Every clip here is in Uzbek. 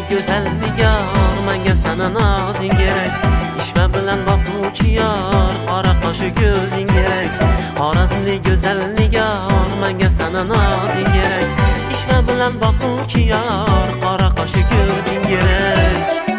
go'zal nigor, menga sana nozing kerak. Ishva bilan boquvchi yor, qora qoshi ko'zing kerak. Xorazmlik go'zal nigor, menga sana nozing kerak. Ishva bilan boquvchi yor, qora qoshi ko'zing kerak.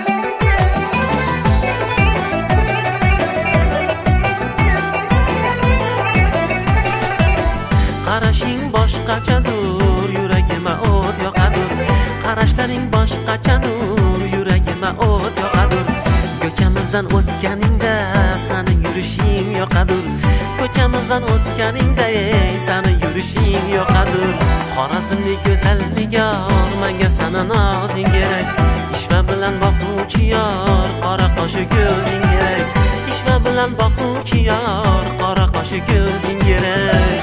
Qarashing boshqachadur, yuragimga o't yoqadur. Qarashlaring boshqachadur, yuragimga o't yoqadur. Ko'chamizdan o'tganingda seni yurishing yoqadur. Ko'chamizdan o'tganingda seni yurishing yoqadur. Xorazmlik go'zal nigor, menga sana nozing kerak. Ishva bilan boquvchi yor, qora qoshi ko'zing kerak. Ishva bilan boquvchi yor, qora qoshi ko'zing kerak.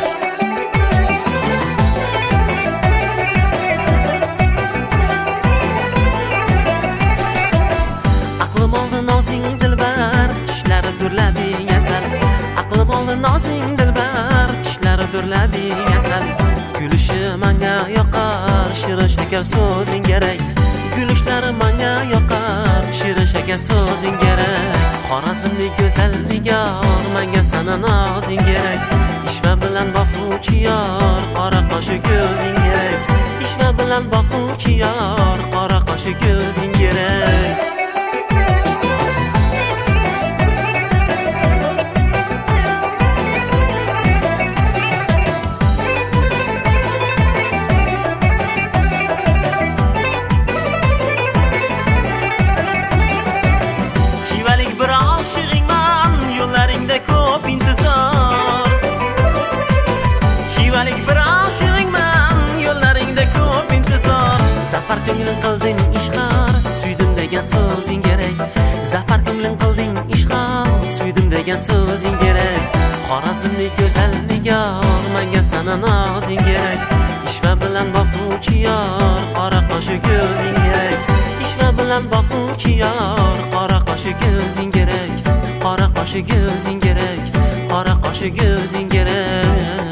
Nozing dilbar, tishlari durlabing asal. Aqlim oldi nozing dilbar, tishlari durlabing asal. Gulushi menga yoqar, shirin shakar so'zing kerak. Gulishlari menga yoqar, shirin shakar so'zing kerak. Xorazmlik go'zal nigor, menga sana nozing kerak. Ishva bilan boquvchi yor, qora qoshi ko'zing kerak. Ishva bilan boquvchi yor, qora qoshi ko'zing kerak. Oshiqingman, yo'llaringda ko'p intizor. Xivalik bir oshiqingman, yo'llaringda ko'p intizor. Zafar ko'nglim qilding ishqor, suydim degan so'zing kerak. Zafar ko'nglim qilding ishqor, suydim degan so'zing kerak. Xorazmlik go'zal nigor, menga sana nozing kerak. Ishva bilan boquvchi yor, qora qoshi ko'zing kerak. Ishva bilan boquvchi yor, qora qoshi ko'zing kerak. Qora qoshi ko'zing kerak. Qora qoshi ko'zing kerak.